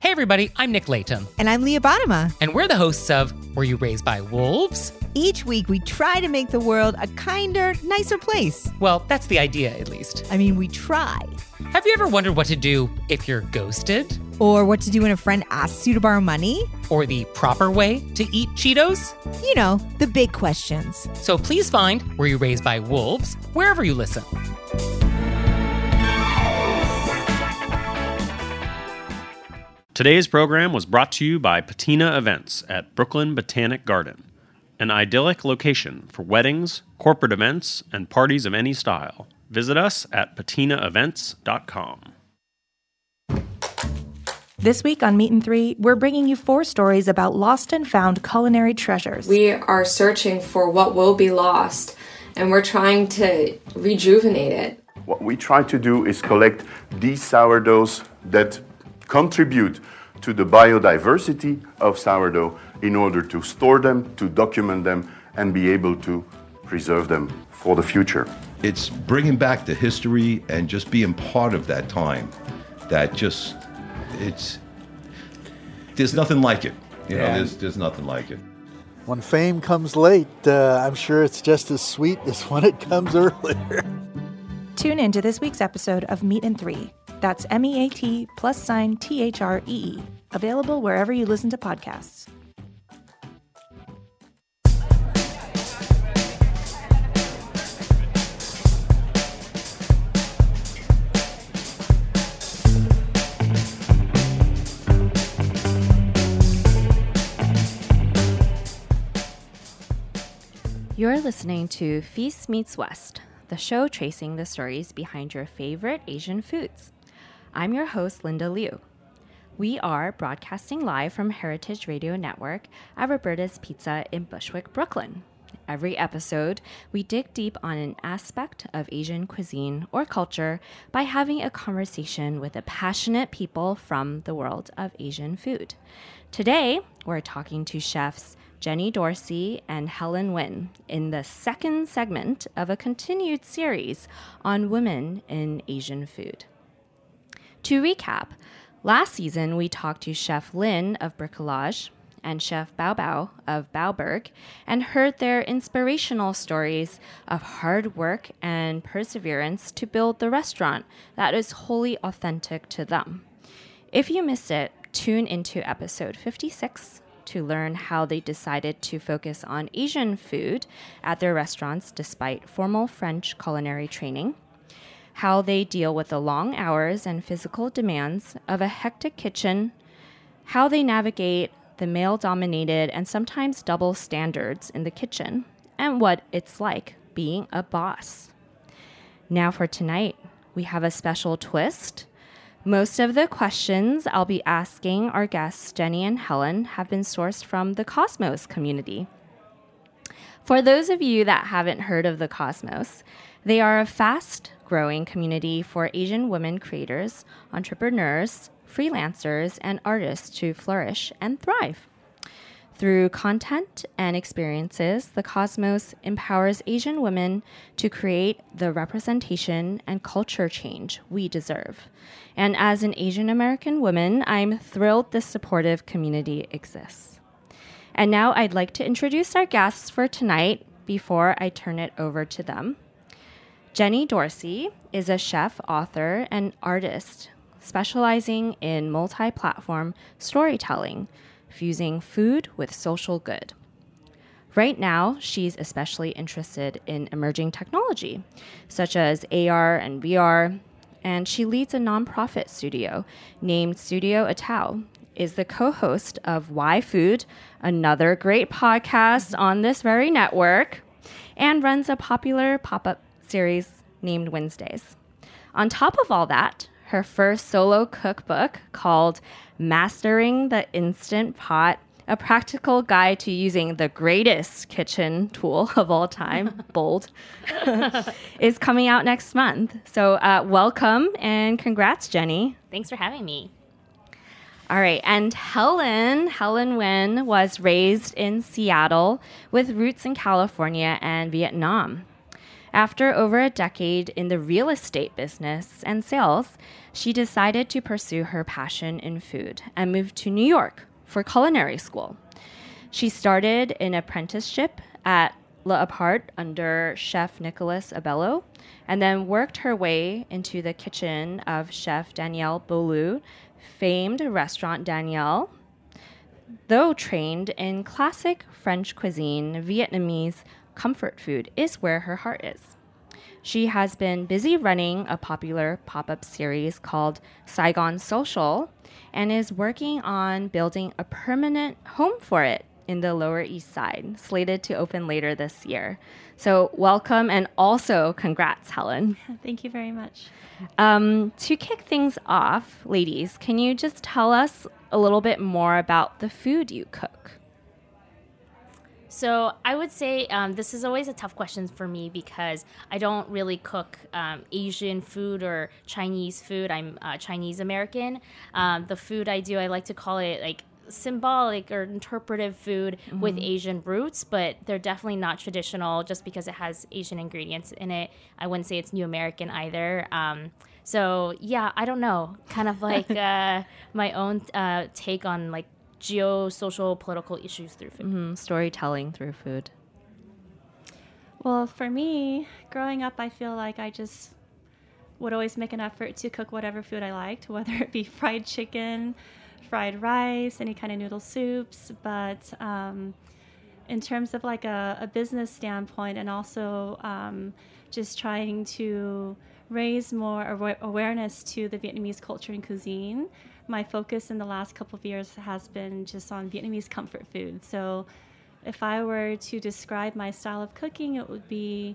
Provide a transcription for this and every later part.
Hey everybody, I'm Nick Layton. And I'm Leah Bottima. And we're the hosts of Were You Raised by Wolves? Each week we try to make the world a kinder, nicer place. Well, that's the idea, at least. I mean, we try. Have you ever wondered what to do if you're ghosted? Or what to do when a friend asks you to borrow money? Or the proper way to eat Cheetos? You know, the big questions. So please find Were You Raised by Wolves wherever you listen. Today's program was brought to you by Patina Events at Brooklyn Botanic Garden, an idyllic location for weddings, corporate events, and parties of any style. Visit us at patinaevents.com. This week on Meat and Three, we're bringing you 4 stories about lost and found culinary treasures. We are searching for what will be lost, and we're trying to rejuvenate it. What we try to do is collect these sourdoughs that contribute to the biodiversity of sourdough in order to store them, to document them, and be able to preserve them for the future. It's bringing back the history and just being part of that time. There's nothing like it. There's nothing like it. When fame comes late, I'm sure it's just as sweet as when it comes earlier. Tune in to this week's episode of Meat and Three. That's MEAT+THREE. Available wherever you listen to podcasts. You're listening to Feast Meets West, the show tracing the stories behind your favorite Asian foods. I'm your host, Linda Liu. We are broadcasting live from Heritage Radio Network at Roberta's Pizza in Bushwick, Brooklyn. Every episode, we dig deep on an aspect of Asian cuisine or culture by having a conversation with the passionate people from the world of Asian food. Today, we're talking to chefs Jenny Dorsey and Helen Nguyen in the second segment of a continued series on women in Asian food. To recap, last season we talked to Chef Lin of Bricolage and Chef Bao Bao of Baoberg and heard their inspirational stories of hard work and perseverance to build the restaurant that is wholly authentic to them. If you missed it, tune into episode 56 to learn how they decided to focus on Asian food at their restaurants despite formal French culinary training, how they deal with the long hours and physical demands of a hectic kitchen, how they navigate the male-dominated and sometimes double standards in the kitchen, and what it's like being a boss. Now for tonight, we have a special twist. Most of the questions I'll be asking our guests, Jenny and Helen, have been sourced from the Cosmos community. For those of you that haven't heard of the Cosmos, they are a fast-growing community for Asian women creators, entrepreneurs, freelancers, and artists to flourish and thrive. Through content and experiences, the Cosmos empowers Asian women to create the representation and culture change we deserve. And as an Asian American woman, I'm thrilled this supportive community exists. And now I'd like to introduce our guests for tonight before I turn it over to them. Jenny Dorsey is a chef, author, and artist specializing in multi-platform storytelling, fusing food with social good. Right now, she's especially interested in emerging technology, such as AR and VR, and she leads a nonprofit studio named Studio Atao, is the co-host of Why Food, another great podcast on this very network, and runs a popular pop-up series named Wednesdays. On top of all that, her first solo cookbook called Mastering the Instant Pot, a practical guide to using the greatest kitchen tool of all time, bold, is coming out next month. So welcome and congrats, Jenny. Thanks for having me. All right, and Helen Nguyen was raised in Seattle with roots in California and Vietnam. After over a decade in the real estate business and sales, she decided to pursue her passion in food and moved to New York for culinary school. She started an apprenticeship at La Apart under Chef Nicolas Abello, and then worked her way into the kitchen of Chef Daniel Boulou, famed restaurant Daniel. Though trained in classic French cuisine, Vietnamese comfort food is where her heart is. She has been busy running a popular pop-up series called Saigon Social and is working on building a permanent home for it in the Lower East Side, slated to open later this year. So welcome and also congrats, Helen. Thank you very much. To kick things off, ladies, can you just tell us a little bit more about the food you cook? So I would say this is always a tough question for me because I don't really cook Asian food or Chinese food. I'm Chinese American. The food I do, I like to call it like symbolic or interpretive food with Asian roots, but they're definitely not traditional just because it has Asian ingredients in it. I wouldn't say it's New American either. So yeah, I don't know, kind of like my own take on like geo-social political issues through food. Storytelling through food. Well, for me, growing up, I feel like I just would always make an effort to cook whatever food I liked, whether it be fried chicken, fried rice, any kind of noodle soups. But in terms of like a business standpoint and also just trying to raise more awareness to the Vietnamese culture and cuisine, my focus in the last couple of years has been just on Vietnamese comfort food. So if I were to describe my style of cooking, it would be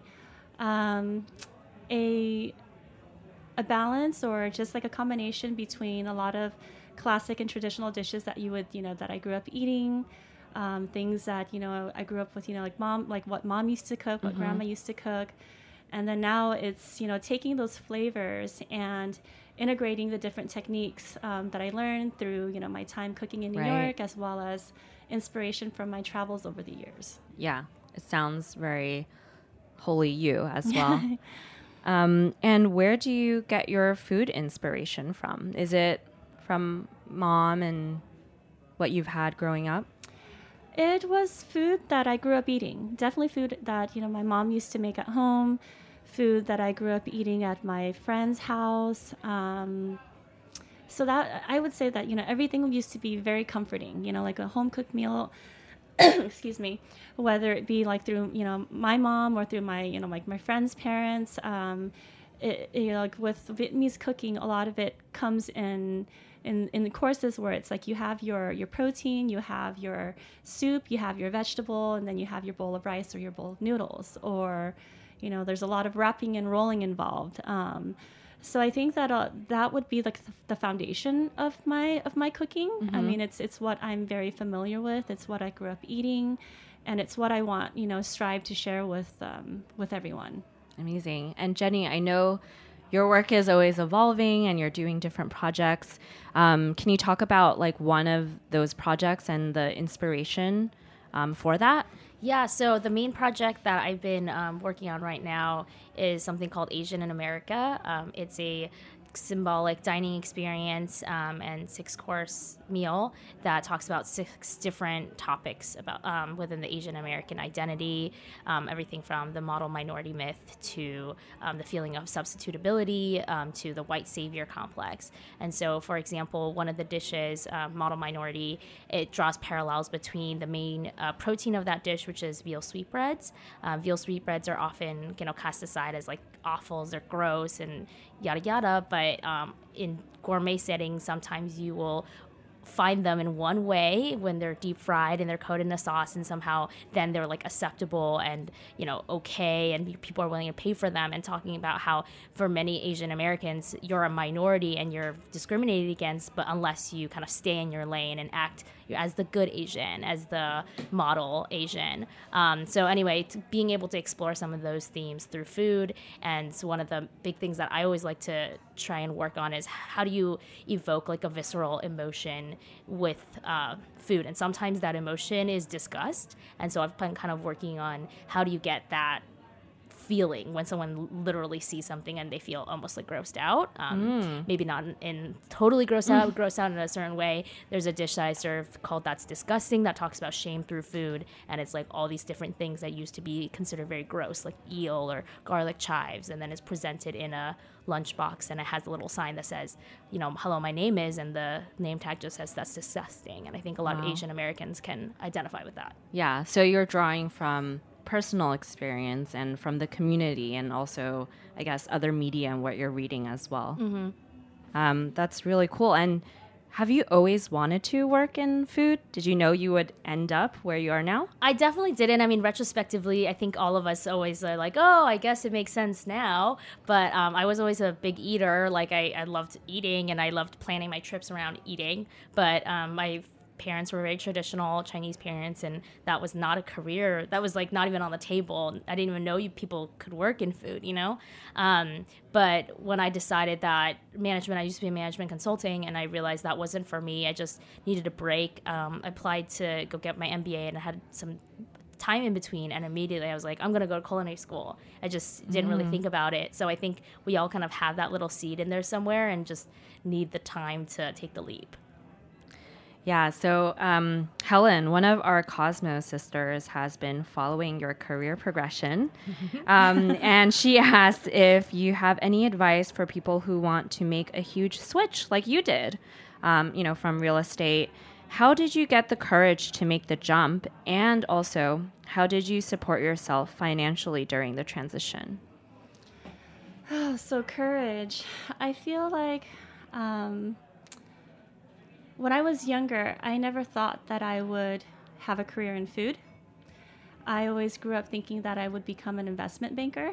a balance or just like a combination between a lot of classic and traditional dishes that you would, that I grew up eating, things that, I grew up with, like what mom used to cook, what grandma used to cook. And then now it's, taking those flavors and integrating the different techniques that I learned through, my time cooking in New York, as well as inspiration from my travels over the years. Yeah, it sounds very wholly you as well. And where do you get your food inspiration from? Is it from mom and what you've had growing up? It was food that I grew up eating. Definitely food that, my mom used to make at home, food that I grew up eating at my friend's house. So that I would say that, everything used to be very comforting, like a home cooked meal, excuse me, whether it be like through, my mom or through my, like my friend's parents. Like with Vietnamese cooking, a lot of it comes in the courses where it's like you have your protein, you have your soup, you have your vegetable, and then you have your bowl of rice or your bowl of noodles, or there's a lot of wrapping and rolling involved. So I think that that would be like the foundation of my cooking. I mean, it's what I'm very familiar with. It's what I grew up eating, and it's what I want strive to share with everyone. Amazing. And Jenny, I know your work is always evolving and you're doing different projects. Can you talk about like one of those projects and the inspiration for that? Yeah, so the main project that I've been working on right now is something called Asian in America. It's a symbolic dining experience and 6-course meal that talks about 6 different topics about within the Asian American identity, everything from the model minority myth to the feeling of substitutability to the white savior complex. And so, for example, one of the dishes, model minority, it draws parallels between the main protein of that dish, which is veal sweetbreads. Veal sweetbreads are often cast aside as like offals or gross and yada yada, but in gourmet settings, sometimes you will find them in one way when they're deep fried and they're coated in a sauce, and somehow then they're like acceptable and okay, and people are willing to pay for them. And talking about how for many Asian Americans, you're a minority and you're discriminated against, but unless you kind of stay in your lane and act as the good Asian, as the model Asian. So anyway, being able to explore some of those themes through food. And so one of the big things that I always like to try and work on is how do you evoke like a visceral emotion with food. And sometimes that emotion is disgust. And so I've been kind of working on how do you get that feeling when someone literally sees something and they feel almost like grossed out. Maybe not in totally grossed out in a certain way. There's a dish that I serve called That's Disgusting that talks about shame through food, and it's like all these different things that used to be considered very gross, like eel or garlic chives, and then it's presented in a lunchbox, and it has a little sign that says, you know, hello, my name is, and the name tag just says That's Disgusting. And I think a lot of Asian Americans can identify with that. Yeah, so you're drawing from personal experience and from the community, and also, I guess, other media and what you're reading as well. That's really cool. And have you always wanted to work in food? Did you know you would end up where you are now? I definitely didn't. I mean, retrospectively, I think all of us always are like, oh, I guess it makes sense now. But I was always a big eater. Like, I loved eating, and I loved planning my trips around eating. But my parents were very traditional Chinese parents, and that was not a career. That was like not even on the table. I didn't even know people could work in food, you know? But when I decided that management, I used to be in management consulting, and I realized that wasn't for me. I just needed a break. I applied to go get my MBA, and I had some time in between, and immediately I was like, I'm going to go to culinary school. I just didn't really think about it. So I think we all kind of have that little seed in there somewhere and just need the time to take the leap. Yeah, so Helen, one of our Cosmos sisters, has been following your career progression. And she asked if you have any advice for people who want to make a huge switch like you did, from real estate. How did you get the courage to make the jump? And also, how did you support yourself financially during the transition? Oh, so courage. I feel like when I was younger, I never thought that I would have a career in food. I always grew up thinking that I would become an investment banker.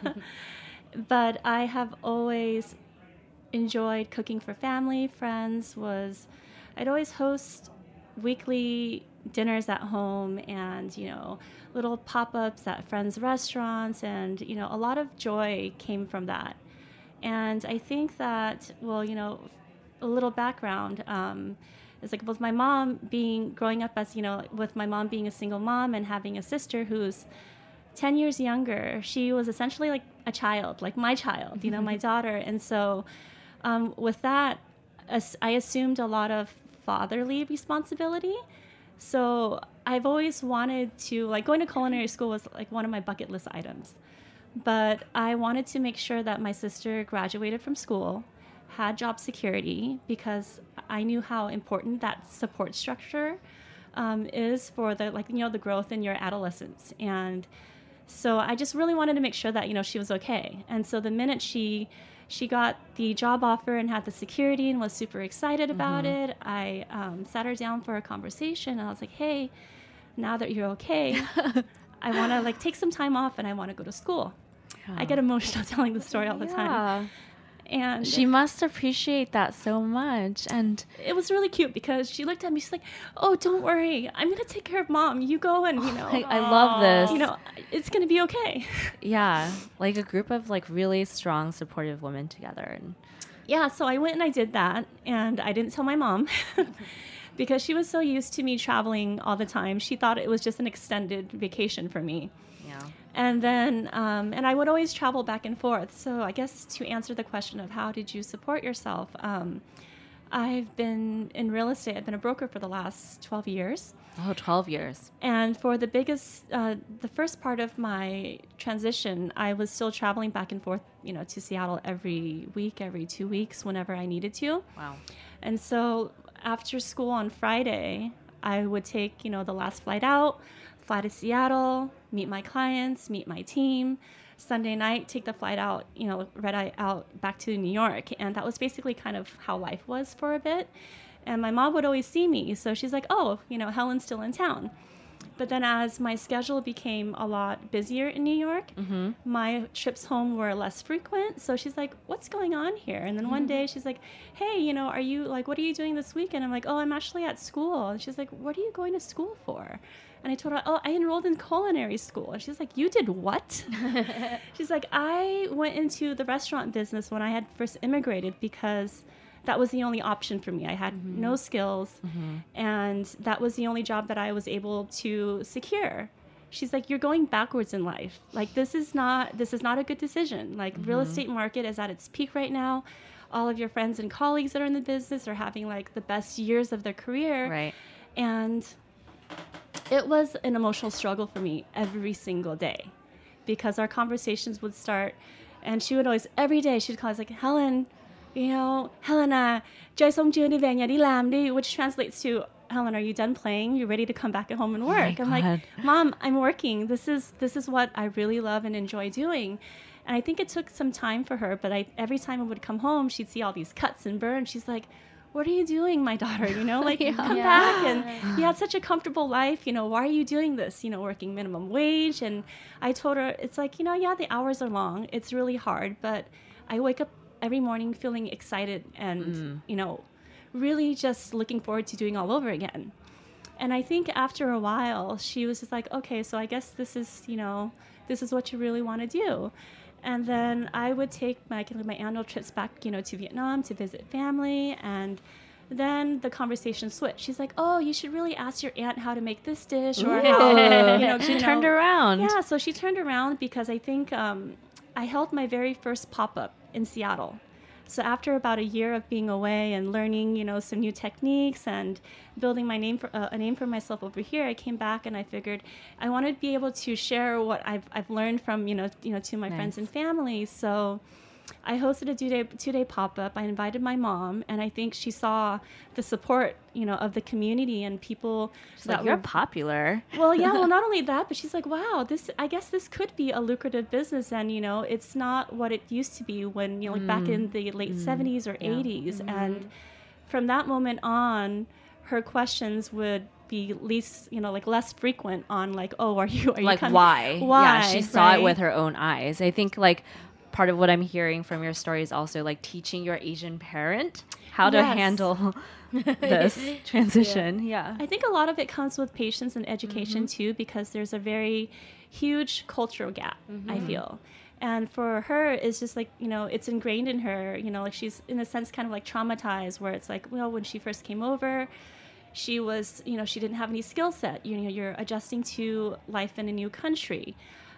But I have always enjoyed cooking for family, friends. I'd always host weekly dinners at home and, little pop-ups at friends' restaurants. And, a lot of joy came from that. And I think that, a little background is like with my mom growing up as, with my mom being a single mom and having a sister who's 10 years younger. She was essentially like a child, like my child, my daughter. And so with that, I assumed a lot of fatherly responsibility. So I've always wanted to, like, going to culinary school was like one of my bucket list items. But I wanted to make sure that my sister graduated from school, had job security, because I knew how important that support structure is for the growth in your adolescence. And so I just really wanted to make sure that, she was okay. And so the minute she got the job offer and had the security and was super excited about it, I sat her down for a conversation, and I was like, hey, now that you're okay, I want to take some time off, and I want to go to school. I get emotional telling the story all the time. And she must appreciate that so much. And it was really cute because she looked at me, she's like, oh, don't worry, I'm going to take care of mom. You go, and, I love this. It's going to be okay. Yeah, like a group of really strong, supportive women together. Yeah, so I went and I did that, and I didn't tell my mom because she was so used to me traveling all the time. She thought it was just an extended vacation for me. Yeah. And then, and I would always travel back and forth. So I guess to answer the question of how did you support yourself, I've been in real estate. I've been a broker for the last 12 years. Oh, 12 years. And for the first part of my transition, I was still traveling back and forth, to Seattle every week, every 2 weeks, whenever I needed to. Wow. And so after school on Friday, I would take, the last flight out, fly to Seattle, meet my clients, meet my team. Sunday night, take the flight out, red-eye out back to New York. And that was basically kind of how life was for a bit. And my mom would always see me. So she's like, oh, Helen's still in town. But then as my schedule became a lot busier in New York, my trips home were less frequent. So she's like, what's going on here? And then one day she's like, hey, are you what are you doing this weekend? I'm like, oh, I'm actually at school. And she's like, what are you going to school for? And I told her, oh, I enrolled in culinary school. And she's like, you did what? She's like, I went into the restaurant business when I had first immigrated because that was the only option for me. I had no skills, and that was the only job that I was able to secure. she's like, you're going backwards in life. Like, this is not a good decision. Like, real estate market is at its peak right now. All of your friends and colleagues that are in the business are having like the best years of their career. Right. And it was an emotional struggle for me every single day, because our conversations would start, and she would always, every day, she'd call us like, Helen, Helena, which translates to, Helen, are you done playing? You're ready to come back at home and work. I'm like, Mom, I'm working. This is what I really love and enjoy doing. And I think it took some time for her, but every time I would come home, she'd see all these cuts and burns. She's like, what are you doing, my daughter? Come back. And you had such a comfortable life. Why are you doing this? Working minimum wage. And I told her, it's like, the hours are long. It's really hard. But I wake up every morning feeling excited and, really just looking forward to doing all over again. And I think after a while, she was just like, okay, so I guess this is what you really want to do. And then I would take my annual trips back, to Vietnam to visit family. And then the conversation switched. She's like, oh, you should really ask your aunt how to make this dish. Or how, she turned around. Yeah, so she turned around because I think I held my very first pop-up in Seattle. So after about a year of being away and learning, some new techniques and building a name for myself over here, I came back and I figured I wanted to be able to share what I've learned from, to my friends and family. So I hosted a two-day pop-up. I invited my mom, and I think she saw the support, of the community and people. She's like, you're popular. Well, yeah. Well, not only that, but she's like, wow, I guess this could be a lucrative business, and it's not what it used to be when like back in the late 70s or 80s. And from that moment on, her questions would be less frequent on like, oh, are you like coming? Why? Yeah, she saw right? it with her own eyes. I think like part of what I'm hearing from your story is also like teaching your Asian parent how to handle this transition. Yeah. I think a lot of it comes with patience and education too, because there's a very huge cultural gap, I feel. And for her, it's just like, it's ingrained in her, like she's in a sense kind of like traumatized, where it's like, well, when she first came over, she was, she didn't have any skill set. You're adjusting to life in a new country.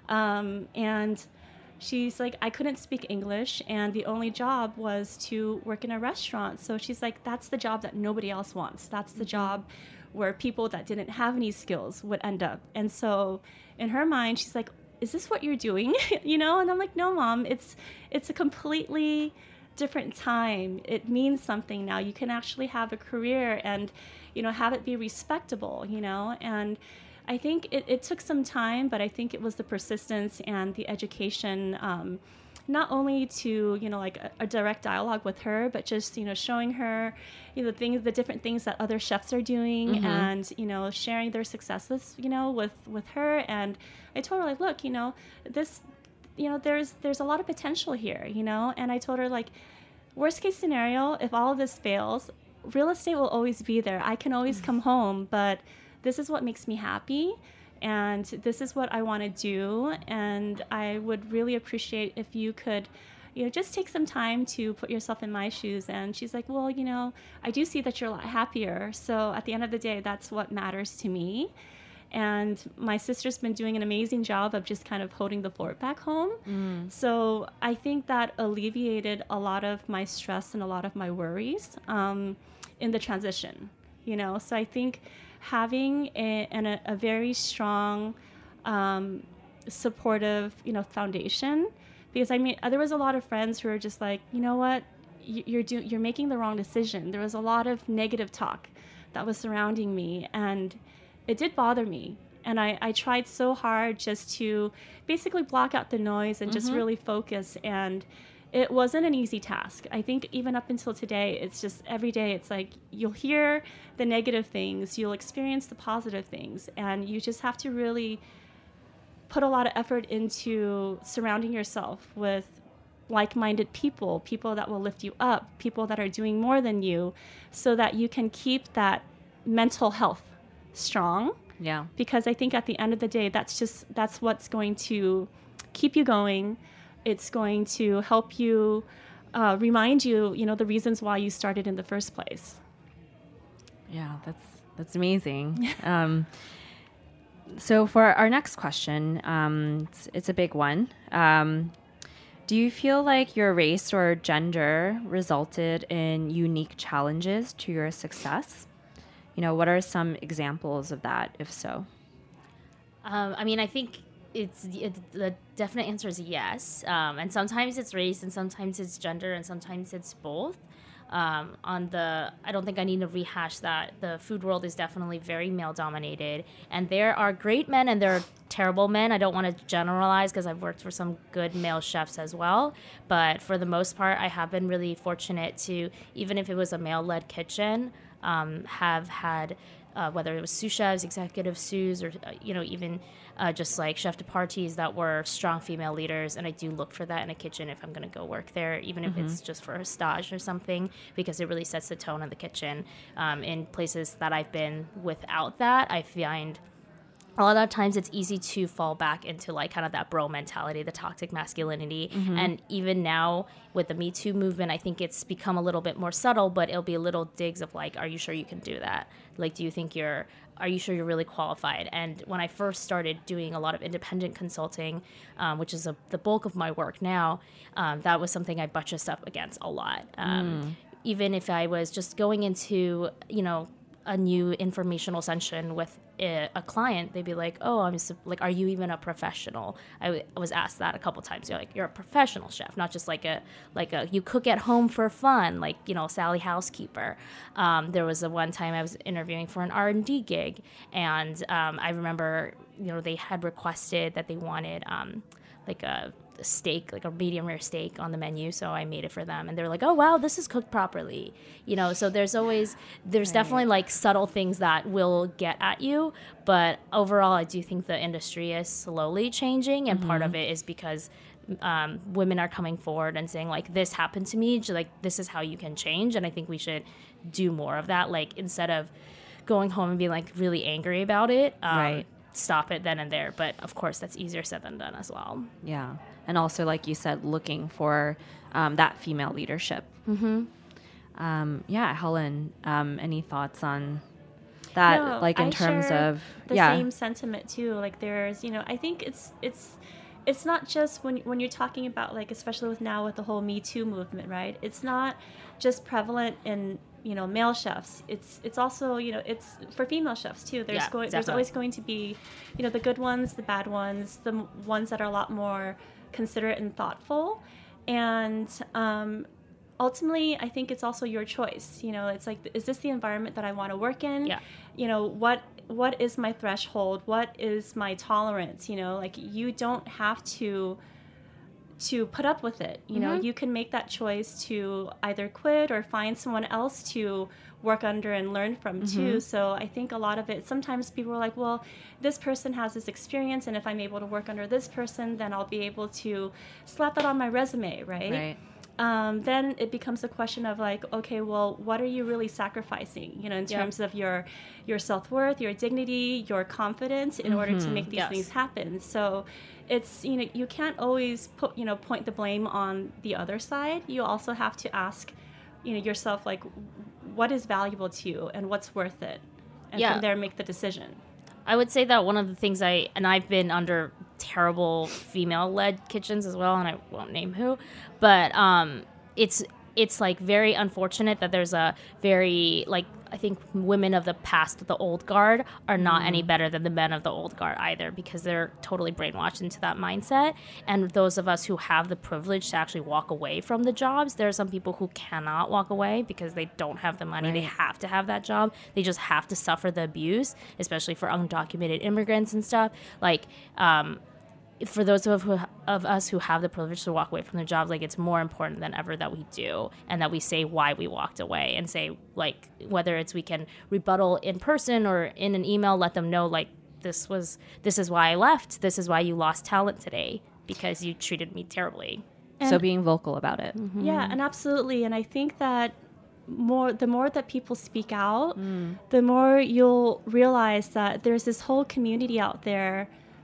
And she's like, I couldn't speak English, and the only job was to work in a restaurant. So she's like, that's the job that nobody else wants. That's the job where people that didn't have any skills would end up. And so in her mind, she's like, is this what you're doing? And I'm like, no, Mom, it's a completely different time. It means something now. You can actually have a career and, have it be respectable, and I think it took some time, but I think it was the persistence and the education, not only to, like a direct dialogue with her, but just, showing her, the different things that other chefs are doing and, sharing their successes, with her. And I told her, like, look, this, there's a lot of potential here, and I told her, like, worst case scenario, if all of this fails, real estate will always be there. I can always come home, but this is what makes me happy, and this is what I want to do, and I would really appreciate if you could, just take some time to put yourself in my shoes. And she's like, well, I do see that you're a lot happier, so at the end of the day, that's what matters to me. And my sister's been doing an amazing job of just kind of holding the fort back home. So I think that alleviated a lot of my stress and a lot of my worries in the transition, So I think having a very strong, supportive, foundation, because there was a lot of friends who were just like, you know what, you're making the wrong decision. There was a lot of negative talk that was surrounding me, and it did bother me. And I tried so hard just to basically block out the noise and just really focus. And it wasn't an easy task. I think even up until today, it's just every day, it's like you'll hear the negative things, you'll experience the positive things, and you just have to really put a lot of effort into surrounding yourself with like-minded people that will lift you up, people that are doing more than you, so that you can keep that mental health strong. Yeah. Because I think at the end of the day, that's what's going to keep you going. It's going to help you, remind you, the reasons why you started in the first place. Yeah, that's amazing. So for our next question, it's a big one. Do you feel like your race or gender resulted in unique challenges to your success? What are some examples of that, if so? I mean, I think the definite answer is yes. And sometimes it's race, and sometimes it's gender, and sometimes it's both. I don't think I need to rehash that. The food world is definitely very male dominated, and there are great men and there are terrible men. I don't want to generalize because I've worked for some good male chefs as well, but for the most part, I have been really fortunate to, even if it was a male-led kitchen, have had whether it was sous chefs, executive sous, or even just like chef de parties that were strong female leaders. And I do look for that in a kitchen if I'm going to go work there, even if it's just for a stage or something, because it really sets the tone of the kitchen. In places that I've been without that, I find a lot of times it's easy to fall back into like kind of that bro mentality, the toxic masculinity. And even now with the Me Too movement, I think it's become a little bit more subtle, but it'll be little digs of like, are you sure you can do that? Like, are you sure you're really qualified? And when I first started doing a lot of independent consulting, which is the bulk of my work now, that was something I buttressed up against a lot. Even if I was just going into, a new informational session with a client, they'd be like, "Oh, are you even a professional?" I was asked that a couple times. You're a professional chef, not just like a you cook at home for fun, like Sally Housekeeper. There was one time I was interviewing for an R&D gig, and I remember they had requested that they wanted like a steak, like a medium rare steak on the menu, so I made it for them, and they're like, "Oh wow, this is cooked properly." So there's definitely like subtle things that will get at you, but overall I do think the industry is slowly changing, and part of it is because women are coming forward and saying like, this happened to me, like this is how you can change. And I think we should do more of that, like instead of going home and being like really angry about it, right, stop it then and there. But of course that's easier said than done as well. Yeah. And also, like you said, looking for that female leadership. Helen, any thoughts on that? No, like in I terms share of the same sentiment too. Like there's, I think it's not just when you're talking about like, especially with the whole Me Too movement, right? It's not just prevalent in male chefs. It's also it's for female chefs too. There's always going to be the good ones, the bad ones, the ones that are a lot more considerate and thoughtful, and ultimately I think it's also your choice. It's like, is this the environment that I want to work in? What is my threshold? What is my tolerance? Like you don't have to put up with it. You can make that choice to either quit or find someone else to work under and learn from too. So I think a lot of it, sometimes people are like, well, this person has this experience, and if I'm able to work under this person, then I'll be able to slap that on my resume, right? Then it becomes a question of like, okay, well, what are you really sacrificing, in terms of your self-worth, your dignity, your confidence in order to make these things happen? So it's, you can't always point the blame on the other side. You also have to ask, yourself, like, what is valuable to you and what's worth it? And from there, make the decision. I would say that one of the things I've been under terrible female-led kitchens as well, and I won't name who, but it's like very unfortunate that there's a very, like, I think women of the past, the old guard, are not any better than the men of the old guard either, because they're totally brainwashed into that mindset. And those of us who have the privilege to actually walk away from the jobs, there are some people who cannot walk away because they don't have the money. Right. They have to have that job. They just have to suffer the abuse, especially for undocumented immigrants and stuff. Like, for those of us who have the privilege to walk away from their jobs, like, it's more important than ever that we do, and that we say why we walked away, and say, like, whether it's we can rebuttal in person or in an email, let them know, like, this is why I left. This is why you lost talent today, because you treated me terribly. So being vocal about it. Yeah, and absolutely. And I think that the more that people speak out, the more you'll realize that there's this whole community out there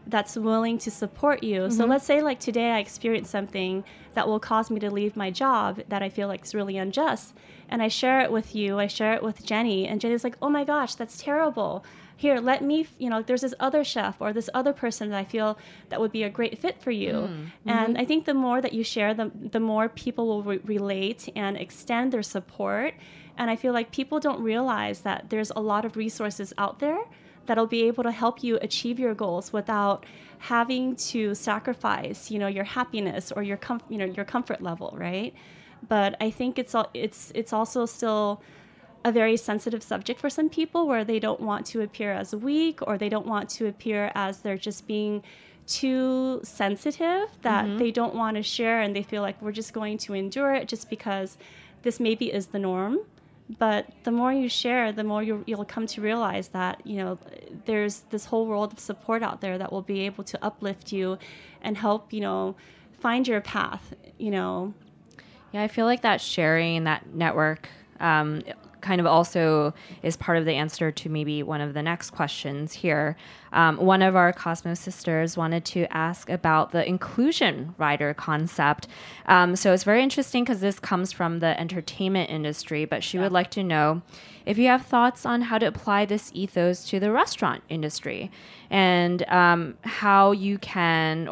that's willing to support you. So let's say like today I experienced something that will cause me to leave my job that I feel like is really unjust. And I share it with you, I share it with Jenny, and Jenny's like, oh my gosh, that's terrible. Here, let me, there's this other chef or this other person that I feel that would be a great fit for you. And I think the more that you share, the more people will relate and extend their support. And I feel like people don't realize that there's a lot of resources out there that'll be able to help you achieve your goals without having to sacrifice, your happiness or your comfort level, right? But I think it's also still a very sensitive subject for some people, where they don't want to appear as weak, or they don't want to appear as they're just being too sensitive, that they don't want to share, and they feel like we're just going to endure it just because this maybe is the norm. But the more you share, the more you'll come to realize that, there's this whole world of support out there that will be able to uplift you and help, find your path, Yeah, I feel like that sharing, that network, kind of also is part of the answer to maybe one of the next questions here. One of our Cosmos sisters wanted to ask about the inclusion rider concept. So it's very interesting because this comes from the entertainment industry, but she would like to know if you have thoughts on how to apply this ethos to the restaurant industry, and how you can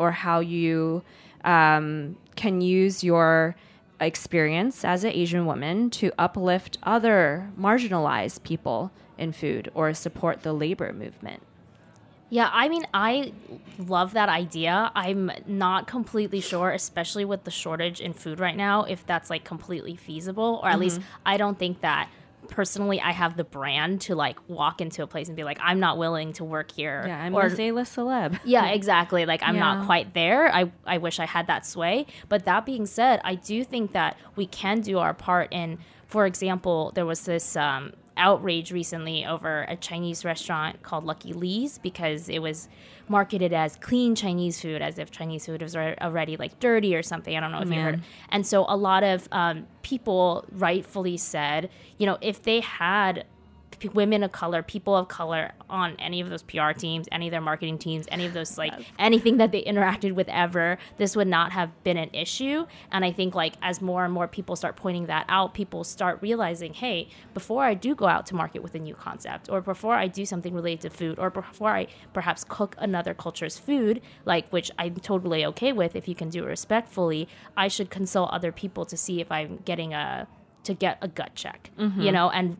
use your experience as an Asian woman to uplift other marginalized people in food or support the labor movement. Yeah, I mean, I love that idea. I'm not completely sure, especially with the shortage in food right now, if that's like completely feasible, or at least I don't think that personally I have the brand to like walk into a place and be like, I'm not willing to work here. Yeah, I'm a celeb. Yeah, exactly. Like I'm not quite there. I wish I had that sway. But that being said, I do think that we can do our part in, for example, there was this outrage recently over a Chinese restaurant called Lucky Lee's because it was marketed as clean Chinese food, as if Chinese food was already like dirty or something. I don't know if you heard. And so a lot of people rightfully said, if they had women of color, people of color on any of those PR teams, any of their marketing teams, any of those anything that they interacted with ever, this would not have been an issue. And I think like as more and more people start pointing that out, people start realizing, hey, before I do go out to market with a new concept, or before I do something related to food, or before I perhaps cook another culture's food, which I'm totally okay with if you can do it respectfully, I should consult other people to see if I'm getting to get a gut check, and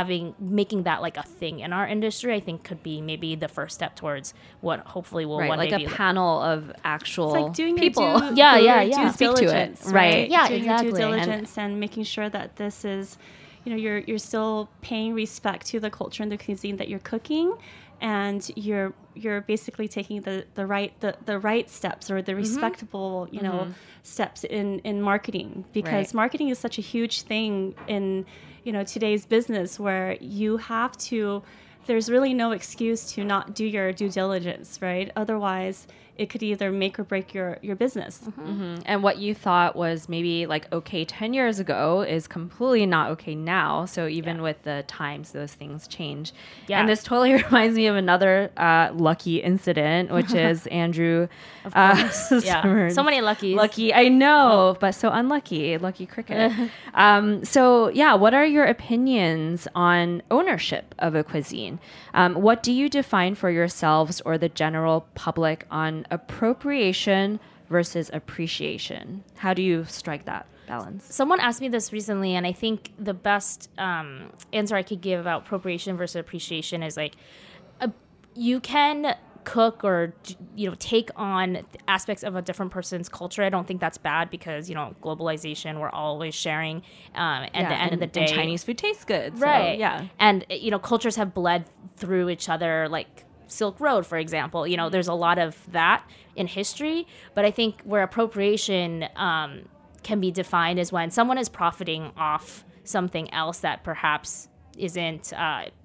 making that like a thing in our industry, I think could be maybe the first step towards what hopefully will one day be like a panel of actual it's like doing people. Due speak to it, right? Yeah, doing exactly. your due diligence and making sure that this is, you're still paying respect to the culture and the cuisine that you're cooking, and you're basically taking the right steps, or the respectable steps in marketing, because marketing is such a huge thing in today's business, where you have to, there's really no excuse to not do your due diligence, right? Otherwise it could either make or break your business. And what you thought was maybe like okay 10 years ago is completely not okay now. So even with the times, those things change. Yeah. And this totally reminds me of another lucky incident, which is Andrew. Of course. So many luckies. Lucky, I know, but so unlucky. Lucky cricket. So what are your opinions on ownership of a cuisine? What do you define for yourselves or the general public on appropriation versus appreciation? How do you strike that balance? Someone asked me this recently, and I think the best answer I could give about appropriation versus appreciation is like, you can cook or take on aspects of a different person's culture. I don't think that's bad, because globalization, we're always sharing, at the end of the day, and Chinese food tastes good, right? So, and cultures have bled through each other, like Silk Road, for example. There's a lot of that in history, but I think where appropriation can be defined is when someone is profiting off something else that perhaps isn't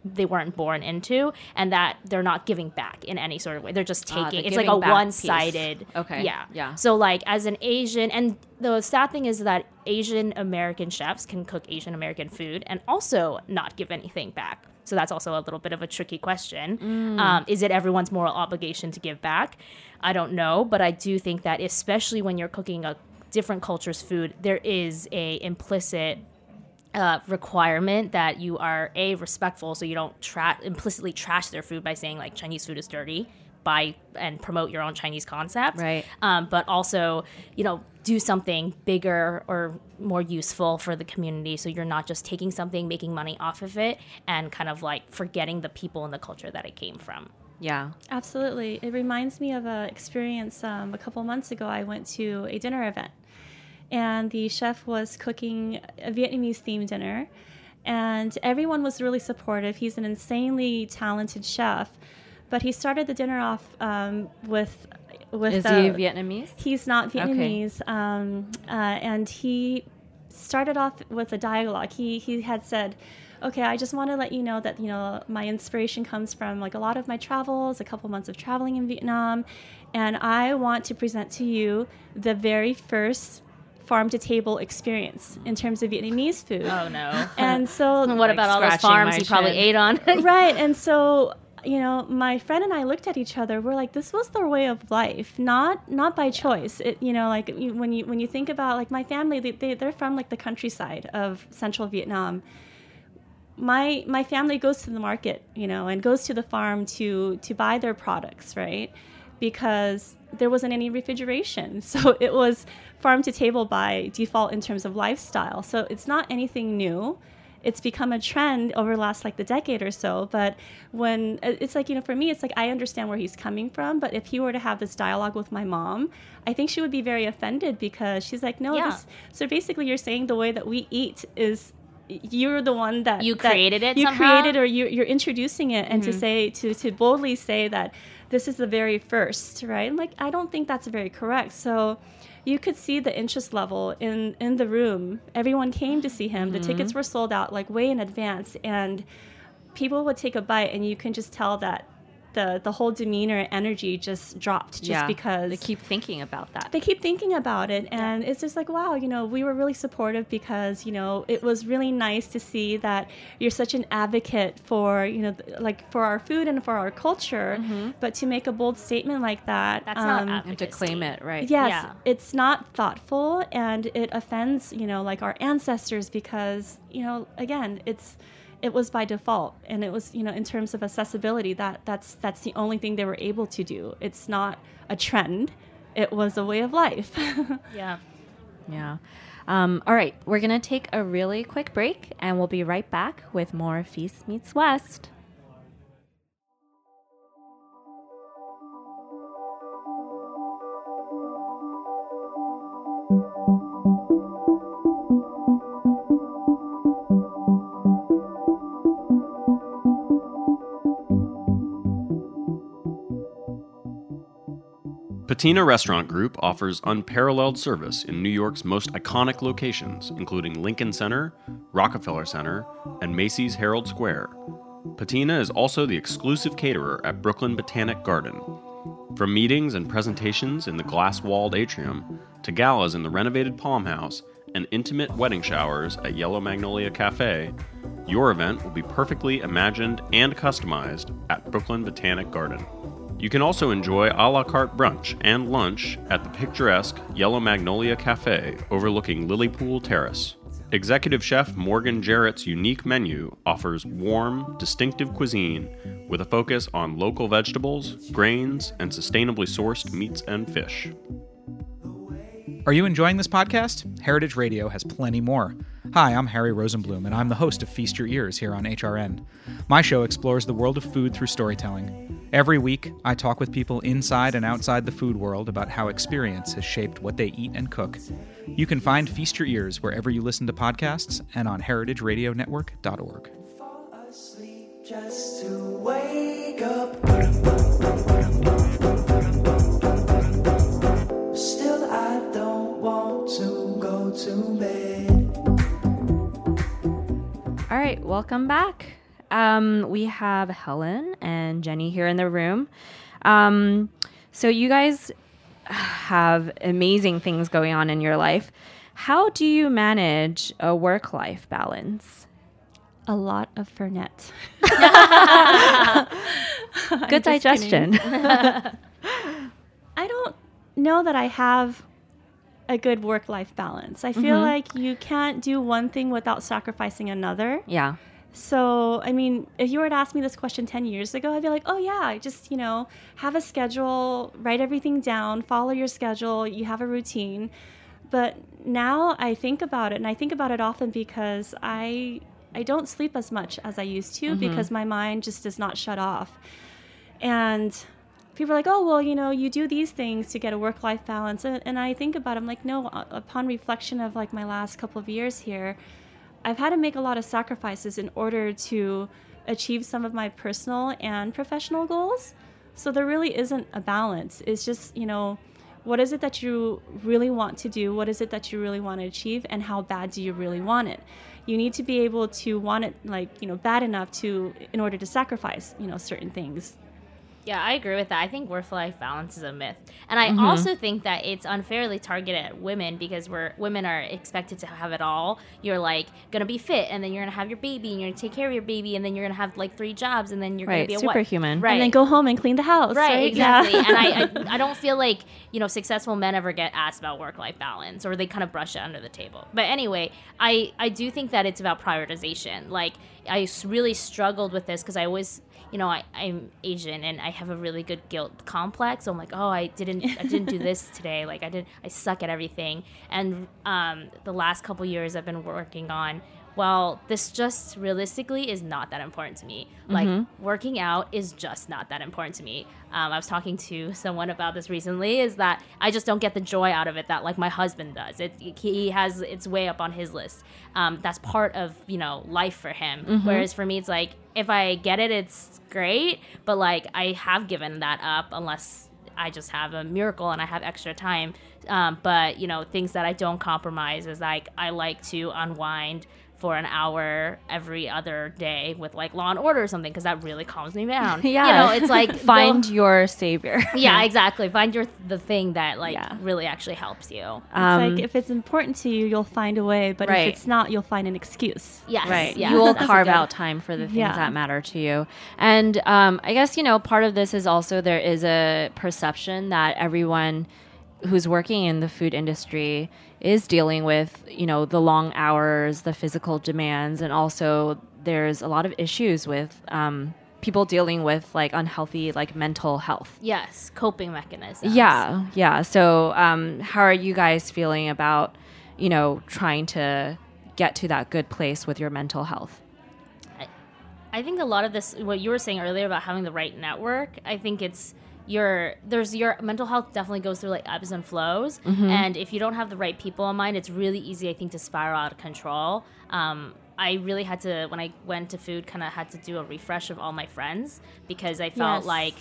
they weren't born into, and that they're not giving back in any sort of way. They're just taking, it's like giving a back one-sided. piece. Okay. Yeah. So like as an Asian, and the sad thing is that Asian American chefs can cook Asian American food and also not give anything back. So that's also a little bit of a tricky question. Is it everyone's moral obligation to give back? I don't know, but I do think that especially when you're cooking a different culture's food, there is a implicit requirement that you are respectful, so you don't implicitly trash their food by saying like Chinese food is dirty, and promote your own Chinese concept, right? But also, do something bigger or more useful for the community, so you're not just taking something, making money off of it, and kind of like forgetting the people and the culture that it came from. Yeah, absolutely. It reminds me of an experience a couple months ago. I went to a dinner event, and the chef was cooking a Vietnamese-themed dinner, and everyone was really supportive. He's an insanely talented chef, but he started the dinner off with Is he Vietnamese? He's not Vietnamese, okay. And he started off with a dialogue. He had said, okay, I just want to let you know that, my inspiration comes from like a lot of my travels, a couple months of traveling in Vietnam, and I want to present to you the very first farm-to-table experience in terms of Vietnamese food. Oh, no. And so... what about all those farms he probably ate on? Right, and so... my friend and I looked at each other. We're like, this was their way of life, not by choice. It, when you think about like my family, they're from like the countryside of central Vietnam. My family goes to the market, and goes to the farm to buy their products, right? Because there wasn't any refrigeration, so it was farm to table by default in terms of lifestyle. So it's not anything new. It's become a trend over the last like the decade or so. But when it's like, for me, it's like I understand where he's coming from. But if he were to have this dialogue with my mom, I think she would be very offended, because she's like, no, so basically you're saying the way that we eat is, you're the one that you created it. You somehow? created, or you're introducing it, and to boldly say that this is the very first, right? I'm like, I don't think that's very correct. So you could see the interest level in the room. Everyone came to see him. The tickets were sold out like way in advance, and people would take a bite, and you can just tell that the whole demeanor and energy just dropped because they keep thinking about that. They keep thinking about it, and it's just like, wow, we were really supportive, because it was really nice to see that you're such an advocate for like for our food and for our culture, but to make a bold statement like that, that's not advocacy. And to claim it, right? Yes, it's not thoughtful, and it offends like our ancestors, because again, it was by default, and it was in terms of accessibility, that's the only thing they were able to do. It's not a trend, it was a way of life. Yeah. All right, we're gonna take a really quick break, and we'll be right back with more Feast Meets West. Patina Restaurant Group offers unparalleled service in New York's most iconic locations, including Lincoln Center, Rockefeller Center, and Macy's Herald Square. Patina is also the exclusive caterer at Brooklyn Botanic Garden. From meetings and presentations in the glass-walled atrium, to galas in the renovated Palm House, and intimate wedding showers at Yellow Magnolia Cafe, your event will be perfectly imagined and customized at Brooklyn Botanic Garden. You can also enjoy a la carte brunch and lunch at the picturesque Yellow Magnolia Cafe overlooking Lilypool Terrace. Executive Chef Morgan Jarrett's unique menu offers warm, distinctive cuisine with a focus on local vegetables, grains, and sustainably sourced meats and fish. Are you enjoying this podcast? Heritage Radio has plenty more. Hi, I'm Harry Rosenblum, and I'm the host of Feast Your Ears here on HRN. My show explores the world of food through storytelling. Every week, I talk with people inside and outside the food world about how experience has shaped what they eat and cook. You can find Feast Your Ears wherever you listen to podcasts and on heritageradionetwork.org. Fall asleep just to wake up. Still, I don't want to go to bed. All right, welcome back. we have Helen and Jenny here in the room. So you guys have amazing things going on in your life. How do you manage a work-life balance? A lot of Fernet. Good digestion. I don't know that I have a good work-life balance. I feel like you can't do one thing without sacrificing another. Yeah. So, I mean, if you were to ask me this question 10 years ago, I'd be like, oh, yeah, just, have a schedule, write everything down, follow your schedule, you have a routine. But now I think about it, and I think about it often because I don't sleep as much as I used to because my mind just does not shut off. And people are like, oh, well, you do these things to get a work-life balance. And I think about it, I'm like, no, upon reflection of like my last couple of years here, I've had to make a lot of sacrifices in order to achieve some of my personal and professional goals. So there really isn't a balance. It's just, what is it that you really want to do? What is it that you really want to achieve? And how bad do you really want it? You need to be able to want it bad enough in order to sacrifice, certain things. Yeah, I agree with that. I think work-life balance is a myth. And I also think that it's unfairly targeted at women because women are expected to have it all. You're like going to be fit, and then you're going to have your baby, and you're going to take care of your baby, and then you're going to have like 3 jobs, and then you're going to be a superhuman. Right. And then go home and clean the house. Right, exactly. Yeah. And I don't feel like, successful men ever get asked about work-life balance, or they kind of brush it under the table. But anyway, I do think that it's about prioritization. Like, I really struggled with this because I always... I'm Asian and I have a really good guilt complex. So I'm like, oh, I didn't do this today. Like I suck at everything. And the last couple years I've been working on, well, this just realistically is not that important to me. Like working out is just not that important to me. I was talking to someone about this recently, is that I just don't get the joy out of it that like my husband does. It's way up on his list. That's part of, life for him. Whereas for me, it's like, if I get it, it's great. But like, I have given that up unless I just have a miracle and I have extra time. But, things that I don't compromise is like, I like to unwind for an hour every other day with like Law and Order or something, because that really calms me down. Yeah. It's like find your savior. Yeah, exactly. Find the thing that really actually helps you. It's like if it's important to you, you'll find a way, but if it's not, you'll find an excuse. Yes. Right. Yes. You will carve out time for the things that matter to you. And I guess, part of this is also there is a perception that everyone who's working in the food industry is dealing with, the long hours, the physical demands, and also there's a lot of issues with people dealing with like unhealthy like mental health. Yes, coping mechanisms. Yeah. So how are you guys feeling about, trying to get to that good place with your mental health? I think a lot of this, what you were saying earlier about having the right network, I think it's your mental health definitely goes through like ebbs and flows. And if you don't have the right people in mind, it's really easy, I think, to spiral out of control. I really had to, when I went to food, kind of had to do a refresh of all my friends because I felt like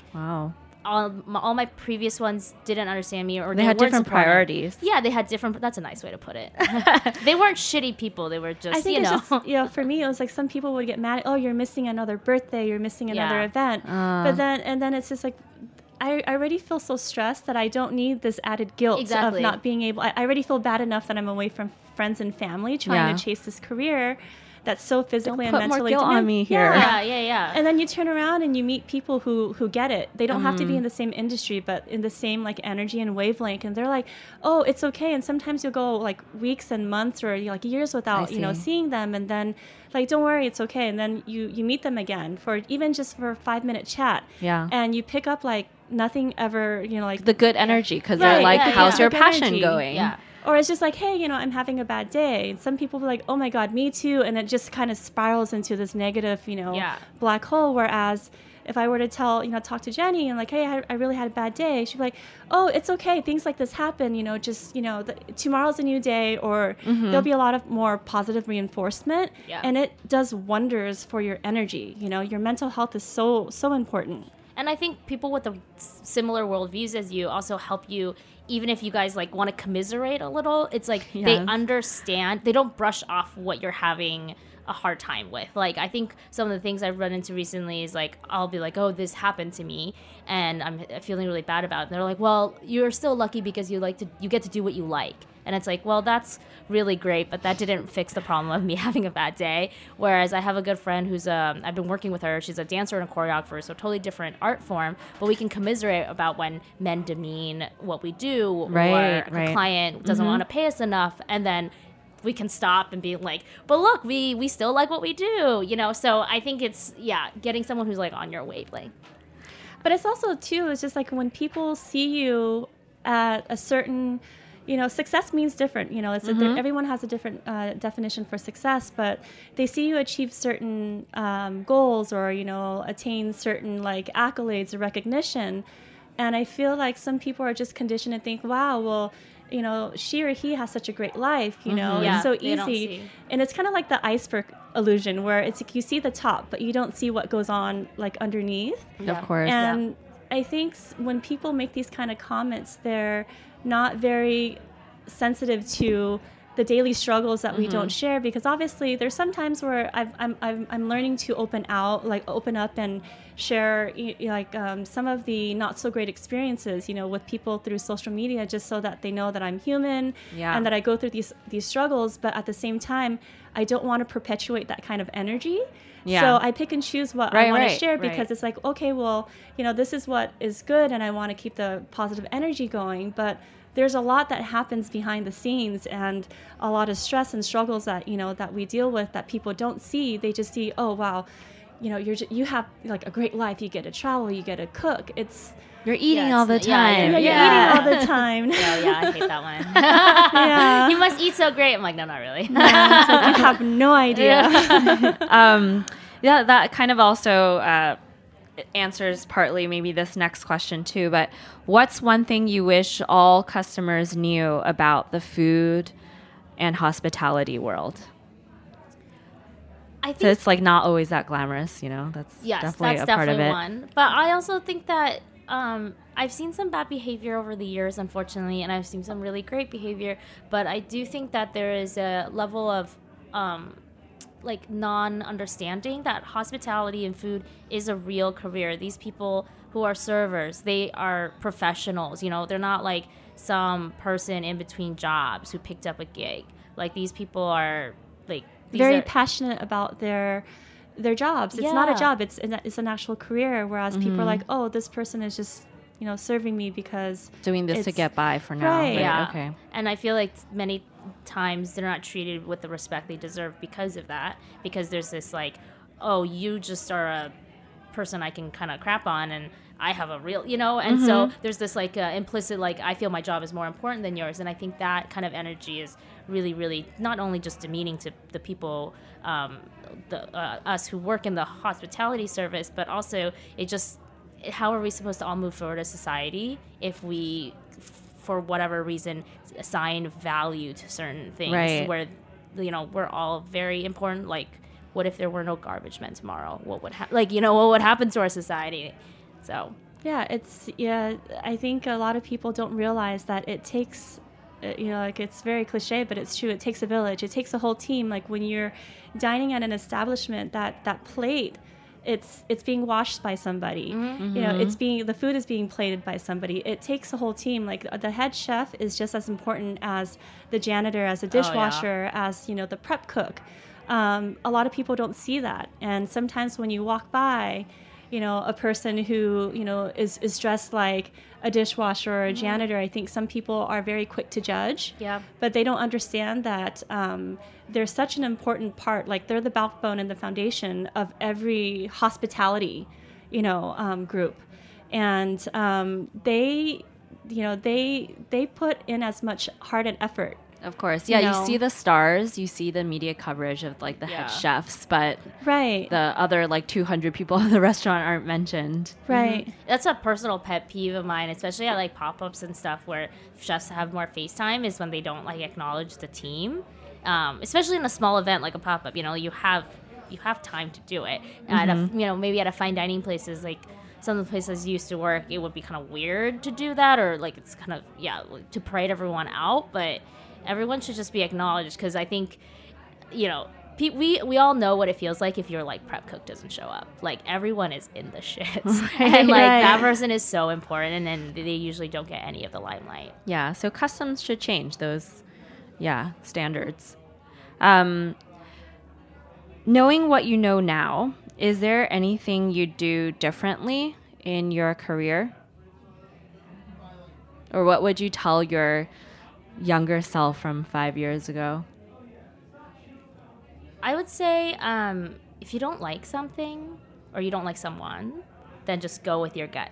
all my previous ones didn't understand me, or they had different supportive. Priorities. Yeah, they had different. That's a nice way to put it. They weren't shitty people. They were just, I think it's just, for me, it was like some people would get mad. Oh, you're missing another birthday. You're missing another event. But then it's just like, I already feel so stressed that I don't need this added guilt of not being able. I already feel bad enough that I'm away from friends and family trying to chase this career that's so physically and mentally demanding. Don't put more guilt on me here. Yeah. And then you turn around and you meet people who get it. They don't have to be in the same industry, but in the same like energy and wavelength. And they're like, oh, it's okay. And sometimes you'll go like weeks and months or like years without seeing them. And then like, don't worry, it's okay. And then you meet them again for even just for a 5-minute chat. Yeah. And you pick up like nothing ever, like the good energy, because they're like, how's your passion going? Yeah. Or it's just like, hey, I'm having a bad day. And some people are like, oh my God, me too. And it just kind of spirals into this negative, black hole. Whereas if I were to talk to Jenny and like, hey, I really had a bad day, she'd be like, oh, it's okay. Things like this happen, tomorrow's a new day, or there'll be a lot of more positive reinforcement. Yeah. And it does wonders for your energy. Your mental health is so, so important. And I think people with the similar worldviews as you also help you, even if you guys like want to commiserate a little. It's like they understand. They don't brush off what you're having a hard time with. Like, I think some of the things I've run into recently is like, I'll be like, oh, this happened to me and I'm feeling really bad about it. And they're like, well, you're still lucky because you get to do what you like. And it's like, well, that's really great, but that didn't fix the problem of me having a bad day. Whereas I have a good friend who's I've been working with her. She's a dancer and a choreographer, so totally different art form. But we can commiserate about when men demean what we do, or a client doesn't want to pay us enough, and then we can stop and be like, but look, we still like what we do, you know? So I think it's, getting someone who's like on your wavelength. But it's also, too, it's just like when people see you at a certain, you know, success means different, you know, everyone has a different definition for success, but they see you achieve certain goals or, you know, attain certain like accolades or recognition. And I feel like some people are just conditioned to think, wow, well, you know, she or he has such a great life, you know, it's so easy. And it's kind of like the iceberg illusion where it's like you see the top, but you don't see what goes on like underneath. Of course. And I think when people make these kind of comments, they're not very sensitive to the daily struggles that we don't share, because obviously there's some times where I'm learning to open up and share like some of the not so great experiences, you know, with people through social media, just so that they know that I'm human and that I go through these struggles. But at the same time, I don't want to perpetuate that kind of energy. So I pick and choose what I want to share, because it's like, okay, well, you know, this is what is good and I want to keep the positive energy going. But there's a lot that happens behind the scenes and a lot of stress and struggles that, you know, that we deal with that people don't see. They just see, oh, wow, you know, you have like a great life. You get to travel, you get to cook. You're eating all the time. You're eating all the time. I hate that one. You must eat so great. I'm like, no, not really. No, it's like, you have no idea. That kind of also answers partly maybe this next question too, but what's one thing you wish all customers knew about the food and hospitality world? I think so it's like not always that glamorous, you know. That's definitely a part of it. One. But I also think that I've seen some bad behavior over the years, unfortunately, and I've seen some really great behavior. But I do think that there is a level of like non-understanding that hospitality and food is a real career. These people who are servers, they are professionals, you know, they're not like some person in between jobs who picked up a gig. Like, these people are like very passionate about their jobs. It's not a job, it's an actual career, whereas people are like, oh, this person is just, you know, serving me because doing this to get by for now. Right. Okay. And I feel like many times they're not treated with the respect they deserve because of that, because there's this like, oh, you just are a person I can kind of crap on and I have a real, you know, and so there's this like implicit like, I feel my job is more important than yours. And I think that kind of energy is really, really not only just demeaning to the people, us who work in the hospitality service, but also how are we supposed to all move forward as society if we, for whatever reason, assign value to certain things where, you know, we're all very important. Like, what if there were no garbage men tomorrow? What would what would happen to our society? So I think a lot of people don't realize that it takes, you know, like, it's very cliche, but it's true. It takes a village. It takes a whole team. Like, when you're dining at an establishment, that plate, it's being washed by somebody. You know, the food is being plated by somebody. It takes a whole team. Like, the head chef is just as important as the janitor, as the dishwasher, as, you know, the prep cook. A lot of people don't see that. And sometimes when you walk by, you know, a person who, you know, is dressed like a dishwasher or a janitor, I think some people are very quick to judge. Yeah. But they don't understand that they're such an important part. Like, they're the backbone and the foundation of every hospitality, you know, group. And they, you know, they put in as much heart and effort. Of course. Yeah, you see the stars, you see the media coverage of like the head chefs, but the other like 200 people in the restaurant aren't mentioned. Right. That's a personal pet peeve of mine, especially at like pop-ups and stuff where chefs have more face time, is when they don't like acknowledge the team. Especially in a small event like a pop-up, you know, you have time to do it. And you know, maybe at a fine dining places, like some of the places I used to work, it would be kind of weird to do that, or like it's kind of to parade everyone out, but everyone should just be acknowledged, because I think, you know, we all know what it feels like if your like prep cook doesn't show up. Like everyone is in the shits, and like that person is so important, and then they usually don't get any of the limelight. Yeah, so customs should change those, standards. Knowing what you know now, is there anything you do differently in your career? Or what would you tell your younger self from 5 years ago? I would say if you don't like something or you don't like someone, then just go with your gut.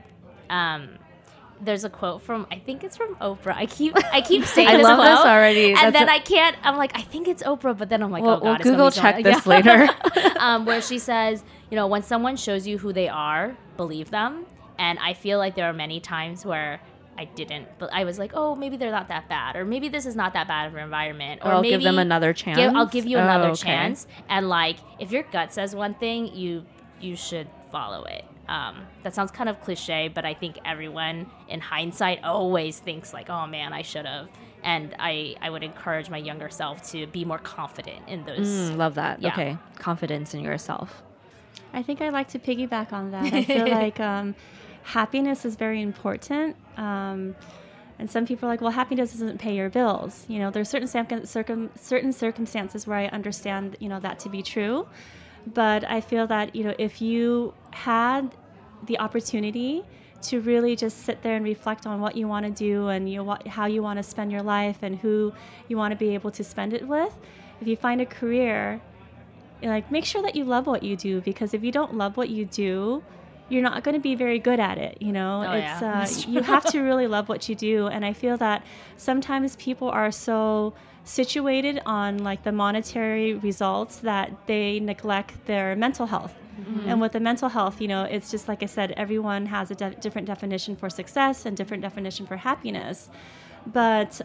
There's a quote from, I think it's from Oprah. I keep saying I this love quote, this already. and then I'm like, I think it's Oprah, but then I'm like, we'll oh God, Google check this later. Where she says, when someone shows you who they are, believe them. And I feel like there are many times where I didn't, but I was like, oh, maybe they're not that bad, or maybe this is not that bad of an environment, or I'll maybe give them another chance. I'll give you another okay. chance, and like if your gut says one thing, you should follow it. That sounds kind of cliche, but I think everyone in hindsight always thinks like, oh man, I should have. And I would encourage my younger self to be more confident in those. Love that. Yeah. Okay, confidence in yourself. I think I'd like to piggyback on that. I feel like happiness is very important. And some people are like, well, happiness doesn't pay your bills. There's certain circumstances where I understand, that to be true. But I feel that, if you had the opportunity to really just sit there and reflect on what you want to do and how you want to spend your life and who you want to be able to spend it with, if you find a career, make sure that you love what you do, because if you don't love what you do, you're not going to be very good at it. You have to really love what you do. And I feel that sometimes people are so situated on like the monetary results that they neglect their mental health. Mm-hmm. And with the mental health, it's just like I said, everyone has a different definition for success and different definition for happiness. But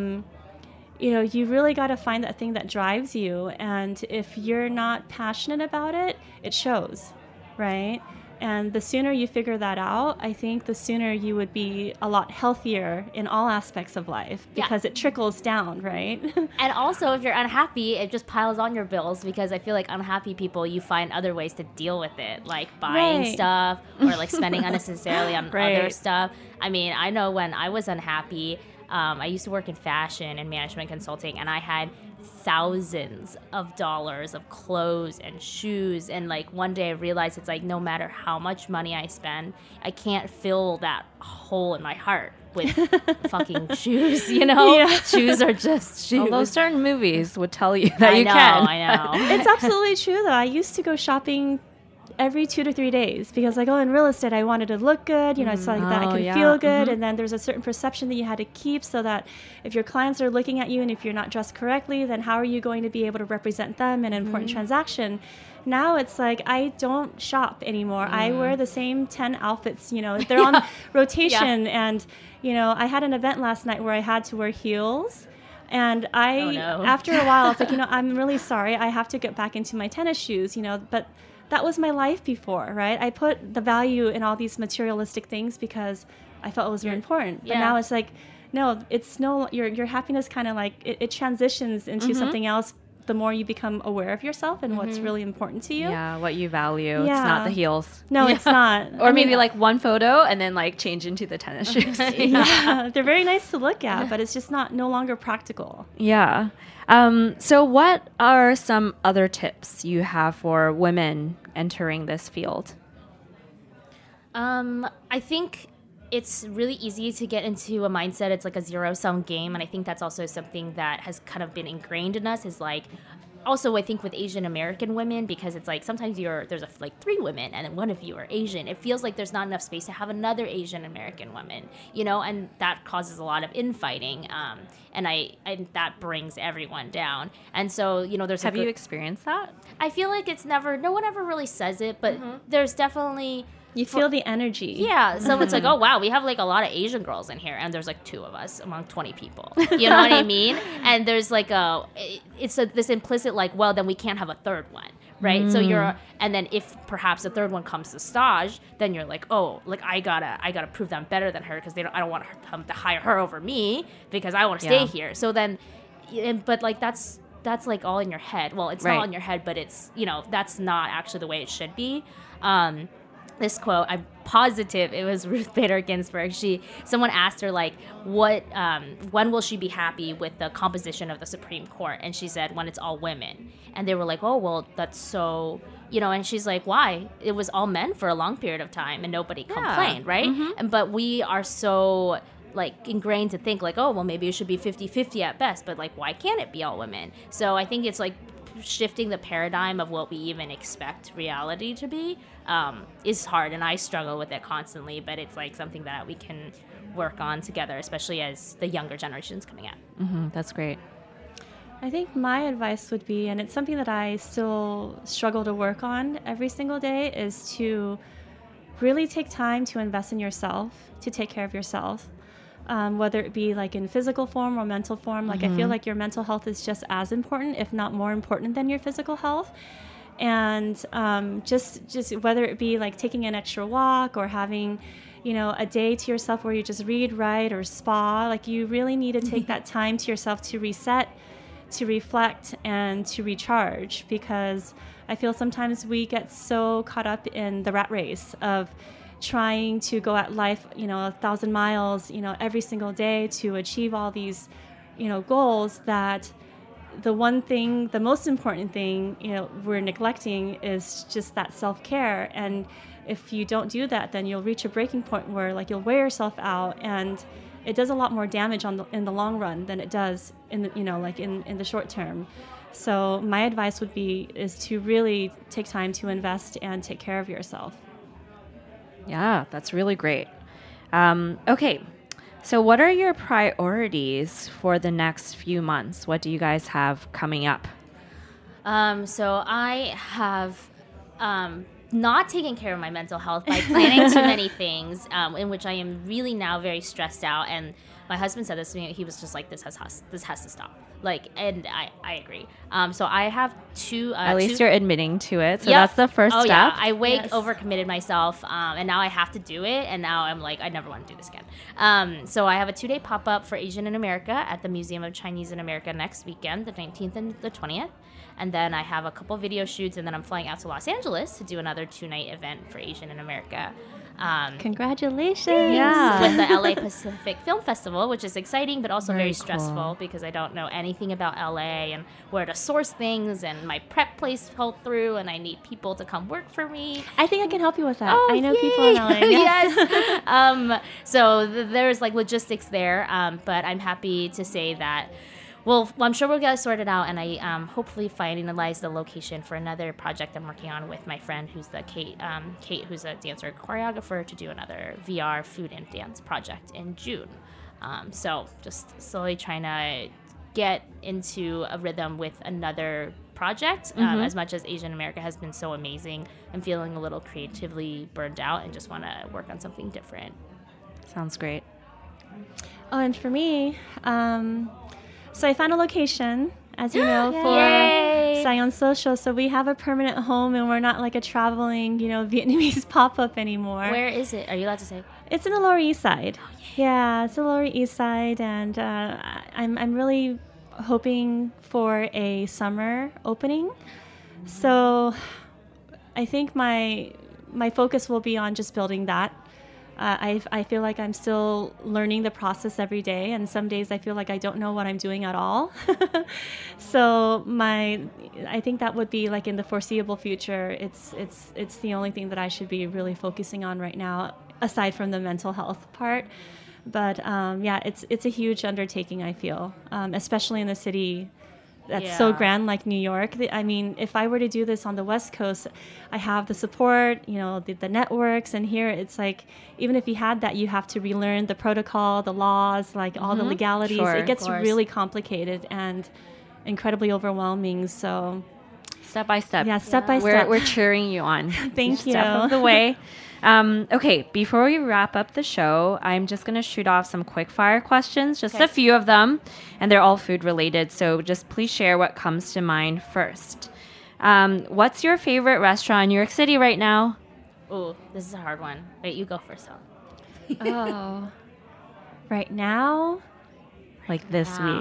you really got to find that thing that drives you. And if you're not passionate about it, it shows, right? And the sooner you figure that out, I think the sooner you would be a lot healthier in all aspects of life, because it trickles down, right? And also, if you're unhappy, it just piles on your bills, because I feel like unhappy people, you find other ways to deal with it, like buying stuff or like spending unnecessarily on other stuff. I mean, I know when I was unhappy, I used to work in fashion and management consulting, and I had thousands of dollars of clothes and shoes, and like one day I realized it's like no matter how much money I spend, I can't fill that hole in my heart with fucking shoes, Shoes are just shoes. Although certain movies would tell you that you can. I know. It's absolutely true though. I used to go shopping every 2 to 3 days, because like, in real estate, I wanted to look good, so like that I could feel good. And then there's a certain perception that you had to keep, so that if your clients are looking at you and if you're not dressed correctly, then how are you going to be able to represent them in an important transaction? Now it's like, I don't shop anymore. I wear the same 10 outfits, they're on rotation. And, I had an event last night where I had to wear heels. And after a while, it's like, I'm really sorry. I have to get back into my tennis shoes, but that was my life before, right? I put the value in all these materialistic things because I felt it was very important. But now it's like, no, it's your happiness kind of like, it transitions into something else the more you become aware of yourself and what's really important to you. Yeah, what you value. Yeah. It's not the heels. No, it's not. Or maybe like one photo and then like change into the tennis shoes. Yeah, they're very nice to look at, but it's just no longer practical. Yeah. So what are some other tips you have for women entering this field? I think it's really easy to get into a mindset. It's like a zero-sum game. And I think that's also something that has kind of been ingrained in us, is like, also, I think with Asian American women, because it's like sometimes there's like 3 women and one of you are Asian. It feels like there's not enough space to have another Asian American woman, and that causes a lot of infighting. And that brings everyone down. And so, there's Have you experienced that? I feel like no one ever really says it, but there's definitely... You feel the energy. Yeah. So it's like, oh, wow, we have like a lot of Asian girls in here. And there's like 2 of us among 20 people. You know what I mean? And there's like this implicit like, well, then we can't have a third one. Right. So and then if perhaps the third one comes to stage, then you're like, oh, like I gotta prove that I'm better than her, because I don't want them to hire her over me because I want to stay here. So then, but like that's that's like all in your head. Well, it's Right. not in your head, but it's, that's not actually the way it should be. This quote, I'm positive it was Ruth Bader Ginsburg. Someone asked her like, when will she be happy with the composition of the Supreme Court? And she said, when it's all women. And they were like, oh, well, that's so, and she's like, why? It was all men for a long period of time and nobody complained, right? But we are so like ingrained to think like, oh, well, maybe it should be 50-50 at best, but like, why can't it be all women? So I think it's like shifting the paradigm of what we even expect reality to be is hard, and I struggle with it constantly, but it's like something that we can work on together, especially as the younger generation's coming out. That's great. I think my advice would be, and it's something that I still struggle to work on every single day, is to really take time to invest in yourself, to take care of yourself. Whether it be like in physical form or mental form. Like I feel like your mental health is just as important, if not more important than your physical health. And just whether it be like taking an extra walk or having, a day to yourself where you just read, write, or spa, like you really need to take that time to yourself to reset, to reflect, and to recharge, because I feel sometimes we get so caught up in the rat race of trying to go at life, 1,000 miles, every single day to achieve all these, goals, that the most important thing, we're neglecting is just that self-care. And if you don't do that, then you'll reach a breaking point where like you'll wear yourself out, and it does a lot more damage in the long run than it does in the, in the short term. So my advice is to really take time to invest and take care of yourself. Yeah, that's really great. Okay, so what are your priorities for the next few months? What do you guys have coming up? So I have not taken care of my mental health by planning too many things, in which I am really now very stressed out. And my husband said this to me. He was just like, this has to stop. Like, and I agree. So I have two. At least you're admitting to it. So that's the first step. Yeah. I overcommitted myself, and now I have to do it. And now I'm like, I never want to do this again. So I have a 2-day pop-up for Asian in America at the Museum of Chinese in America next weekend, the 19th and the 20th. And then I have a couple video shoots, and then I'm flying out to Los Angeles to do another 2-night event for Asian in America. Congratulations! Yeah, with the LA Pacific Film Festival, which is exciting but also very stressful because I don't know anything about LA and where to source things, and my prep place fell through, and I need people to come work for me. I think I can help you with that. Oh, I know people in LA. Yes. So there's like logistics there, but I'm happy to say that. Well, I'm sure we'll get it sorted out, and I hopefully finalize the location for another project I'm working on with my friend, who's Kate, who's a dancer and choreographer, to do another VR food and dance project in June. So just slowly trying to get into a rhythm with another project. As much as Asian America has been so amazing, I'm feeling a little creatively burned out and just want to work on something different. Sounds great. Oh, and for me, so I found a location, as you know, for Scion Social. So we have a permanent home, and we're not like a traveling, Vietnamese pop-up anymore. Where is it? Are you allowed to say? It's in the Lower East Side. Yeah, it's the Lower East Side, and I'm really hoping for a summer opening. So I think my focus will be on just building that. I feel like I'm still learning the process every day, and some days I feel like I don't know what I'm doing at all. So I think that would be like in the foreseeable future. It's the only thing that I should be really focusing on right now, aside from the mental health part. But it's a huge undertaking, I feel, especially in the city that's so grand like New York. I mean, if I were to do this on the West Coast, I have the support, the networks, and here it's like, even if you had that, you have to relearn the protocol, the laws, like all the legalities. Sure, it gets really complicated and incredibly overwhelming. So step by step. Yeah, step by step. We're cheering you on. Thank you. Step of the way. Okay, before we wrap up the show, I'm just going to shoot off some quick fire questions, just a few of them, and they're all food related. So just please share what comes to mind first. What's your favorite restaurant in New York City right now? Oh, this is a hard one. Wait, you go first. Oh, right now? Like this week.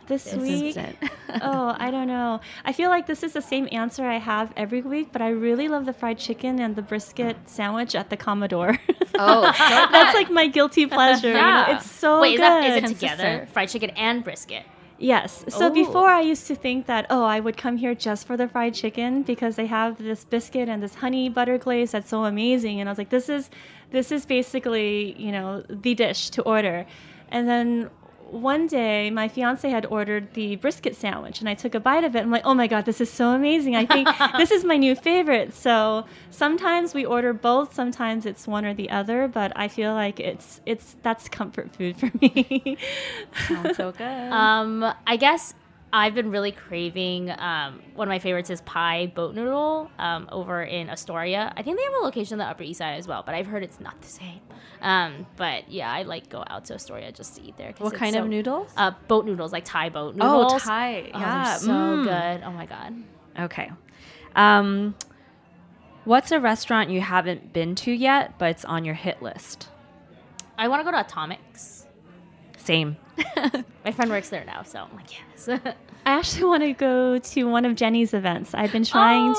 This week? Oh, I don't know. I feel like this is the same answer I have every week, but I really love the fried chicken and the brisket sandwich at the Commodore. Oh, that's like my guilty pleasure. Yeah. You know, it's so Wait, good. Is it together? Fried chicken and brisket? Yes. So before I used to think that, I would come here just for the fried chicken because they have this biscuit and this honey butter glaze that's so amazing. And I was like, this is basically, the dish to order. And then one day my fiance had ordered the brisket sandwich and I took a bite of it. I'm like, oh my God, this is so amazing. I think this is my new favorite. So sometimes we order both, sometimes it's one or the other, but I feel like that's comfort food for me. Sounds so good. I guess I've been really craving, one of my favorites is Pai Boat Noodle over in Astoria. I think they have a location on the Upper East Side as well, but I've heard it's not the same. But yeah, I go out to Astoria just to eat there. What kind of noodles? Boat noodles, like Thai boat noodles. Oh, Thai. Yeah. They're so good. Oh my God. Okay. What's a restaurant you haven't been to yet, but it's on your hit list? I want to go to Atomics. Same. My friend works there now, so I'm like, yes. I actually want to go to one of Jenny's events. I've been trying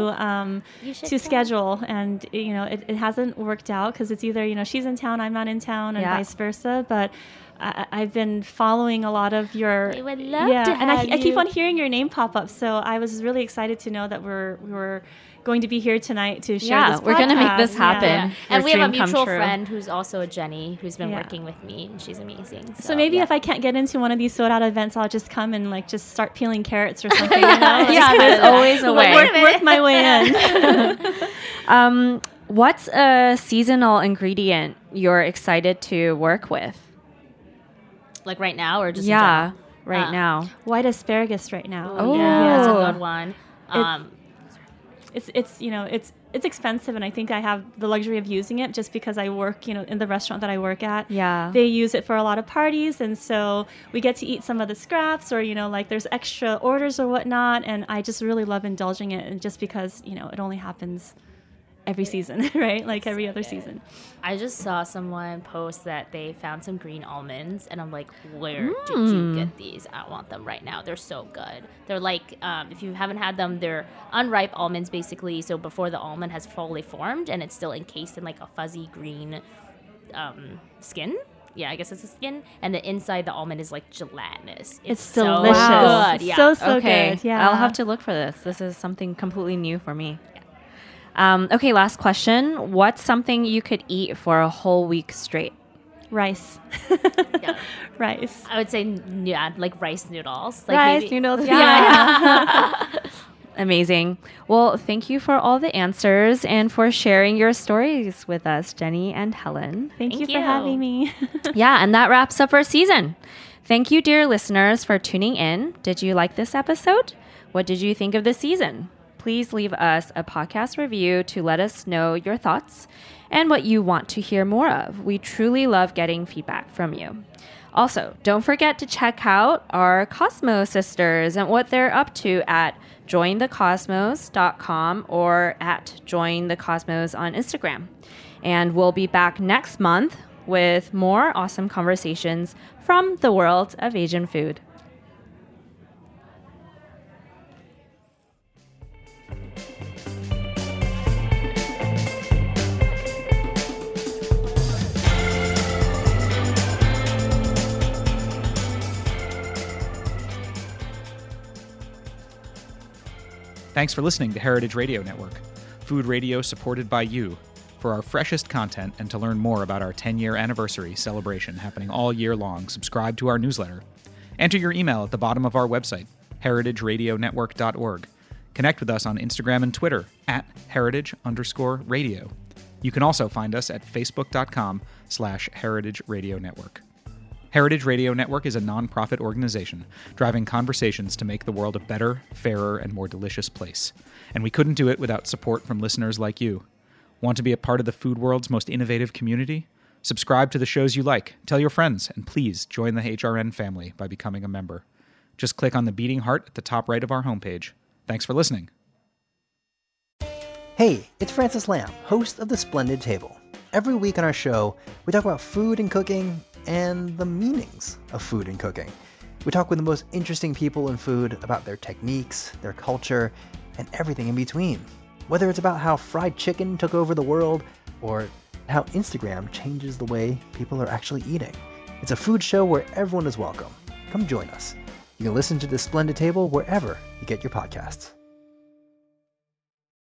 to schedule, and it hasn't worked out because it's either she's in town, I'm not in town, and vice versa. But I've been following a lot of your. We would love to have and I keep on hearing your name pop up. So I was really excited to know that we were going to be here tonight to share this podcast. We're going to make this happen. Yeah. And we have a mutual friend who's also a Jenny who's been working with me, and she's amazing. So maybe if I can't get into one of these sold out events, I'll just come and just start peeling carrots or something. There's always a way. Work my way in. What's a seasonal ingredient you're excited to work with? Like right now, or just right now? White asparagus right now. Oh, yeah, that's a good one. It's expensive, and I think I have the luxury of using it just because I work, in the restaurant that I work at. Yeah. They use it for a lot of parties, and so we get to eat some of the scraps, or there's extra orders or whatnot, and I just really love indulging it, and just because it only happens every season, right? Like every other season. I just saw someone post that they found some green almonds, and I'm like, where did you get these? I want them right now. They're so good. They're like, if you haven't had them, they're unripe almonds basically. So before the almond has fully formed, and it's still encased in like a fuzzy green skin. Yeah, I guess it's a skin. And the inside, the almond is like gelatinous. It's delicious. So good. Yeah. So good. Yeah. I'll have to look for this. This is something completely new for me. Okay, last question. What's something you could eat for a whole week straight? Rice. Rice. I would say, like rice noodles. Like rice noodles, yeah. Amazing. Well, thank you for all the answers and for sharing your stories with us, Jenny and Helen. Thank you for having me. Yeah, and that wraps up our season. Thank you, dear listeners, for tuning in. Did you like this episode? What did you think of the season? Please leave us a podcast review to let us know your thoughts and what you want to hear more of. We truly love getting feedback from you. Also, don't forget to check out our Cosmos sisters and what they're up to at jointhecosmos.com or at jointhecosmos on Instagram. And we'll be back next month with more awesome conversations from the world of Asian food. Thanks for listening to Heritage Radio Network, food radio supported by you. For our freshest content and to learn more about our 10-year anniversary celebration happening all year long, subscribe to our newsletter. Enter your email at the bottom of our website, heritageradionetwork.org. Connect with us on Instagram and Twitter at @heritage_radio. You can also find us at facebook.com/Heritage Radio Network. Heritage Radio Network is a nonprofit organization driving conversations to make the world a better, fairer, and more delicious place. And we couldn't do it without support from listeners like you. Want to be a part of the food world's most innovative community? Subscribe to the shows you like, tell your friends, and please join the HRN family by becoming a member. Just click on the beating heart at the top right of our homepage. Thanks for listening. Hey, it's Francis Lamb, host of The Splendid Table. Every week on our show, we talk about food and cooking and the meanings of food and cooking. We talk with the most interesting people in food about their techniques, their culture, and everything in between. Whether it's about how fried chicken took over the world or how Instagram changes the way people are actually eating. It's a food show where everyone is welcome. Come join us. You can listen to The Splendid Table wherever you get your podcasts.